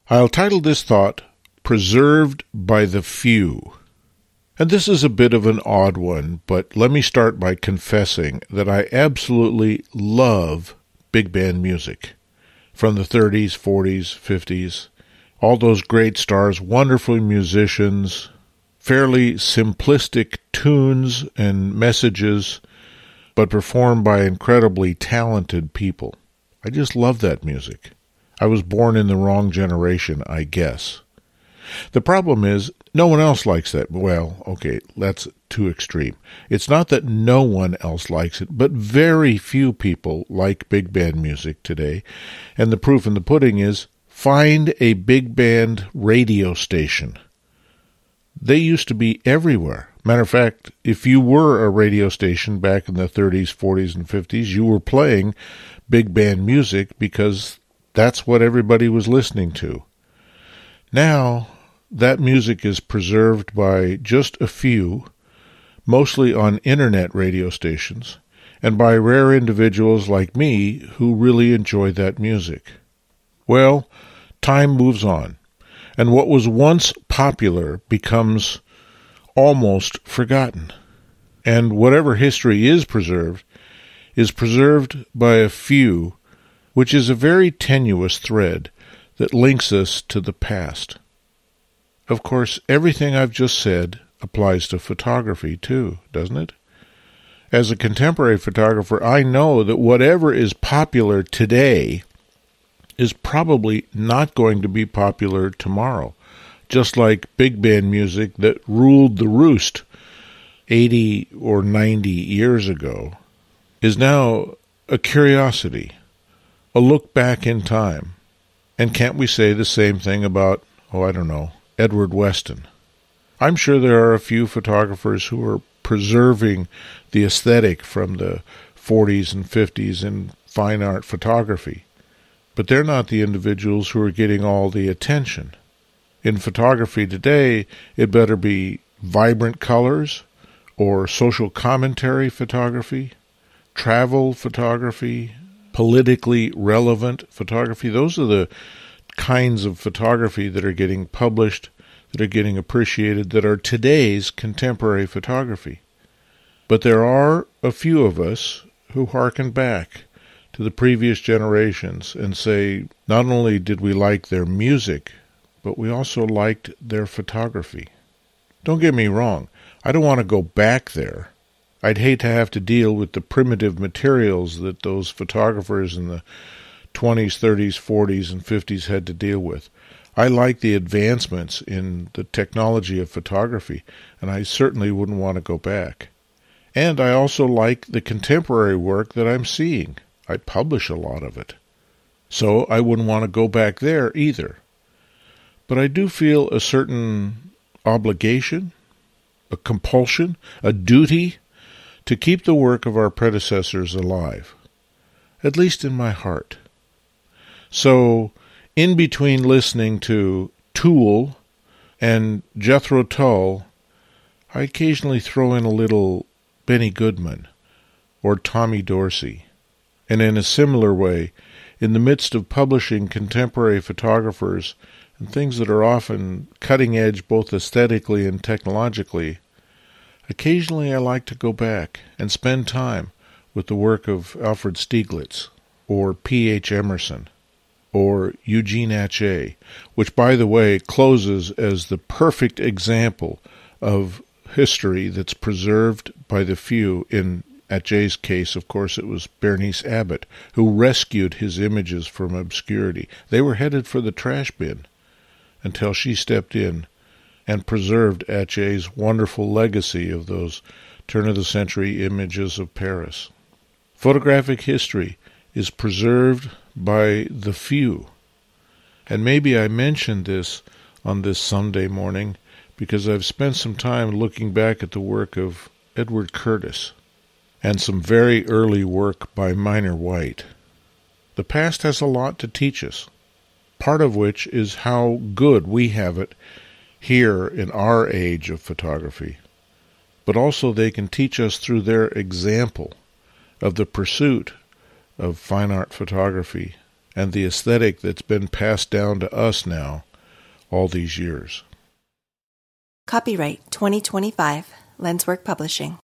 I'll title this thought, Preserved by the Few. And this is a bit of an odd one, but let me start by confessing that I absolutely love big band music. From the 30s, 40s, 50s, all those great stars, wonderful musicians, fairly simplistic tunes and messages, but performed by incredibly talented people. I just love that music. I was born in the wrong generation, I guess. The problem is, no one else likes that. Well, okay, that's too extreme. It's not that no one else likes it, but very few people like big band music today. And the proof in the pudding is, find a big band radio station. They used to be everywhere. Matter of fact, if you were a radio station back in the 30s, 40s, and 50s, you were playing big band music because that's what everybody was listening to. Now, that music is preserved by just a few, mostly on internet radio stations, and by rare individuals like me who really enjoy that music. Well, time moves on, and what was once popular becomes almost forgotten. And whatever history is preserved by a few, which is a very tenuous thread that links us to the past. Of course, everything I've just said applies to photography too, doesn't it? As a contemporary photographer, I know that whatever is popular today is probably not going to be popular tomorrow, just like big band music that ruled the roost 80 or 90 years ago is now a curiosity, a look back in time. And can't we say the same thing about, Edward Weston? I'm sure there are a few photographers who are preserving the aesthetic from the 40s and 50s in fine art photography, but they're not the individuals who are getting all the attention. In photography today, it better be vibrant colors or social commentary photography, travel photography, politically relevant photography. Those are the kinds of photography that are getting published, that are getting appreciated, that are today's contemporary photography. But there are a few of us who hearken back to the previous generations and say, not only did we like their music, but we also liked their photography. Don't get me wrong, I don't want to go back there. I'd hate to have to deal with the primitive materials that those photographers in the 20s, 30s, 40s, and 50s had to deal with. I like the advancements in the technology of photography, and I certainly wouldn't want to go back. And I also like the contemporary work that I'm seeing. I publish a lot of it. So I wouldn't want to go back there either. But I do feel a certain obligation, a compulsion, a duty to keep the work of our predecessors alive, at least in my heart. So, in between listening to Tool and Jethro Tull, I occasionally throw in a little Benny Goodman or Tommy Dorsey. And in a similar way, in the midst of publishing contemporary photographers and things that are often cutting edge both aesthetically and technologically, occasionally I like to go back and spend time with the work of Alfred Stieglitz or P.H. Emerson or Eugene Atget, which, by the way, closes as the perfect example of history that's preserved by the few. In Atget's case, of course, it was Bernice Abbott, who rescued his images from obscurity. They were headed for the trash bin until she stepped in and preserved Atget's wonderful legacy of those turn-of-the-century images of Paris. Photographic history is preserved by the few. And maybe I mentioned this on this Sunday morning because I've spent some time looking back at the work of Edward Curtis and some very early work by Minor White. The past has a lot to teach us, part of which is how good we have it here in our age of photography. But also they can teach us through their example of the pursuit of fine art photography and the aesthetic that's been passed down to us now all these years. Copyright 2025, Lenswork Publishing.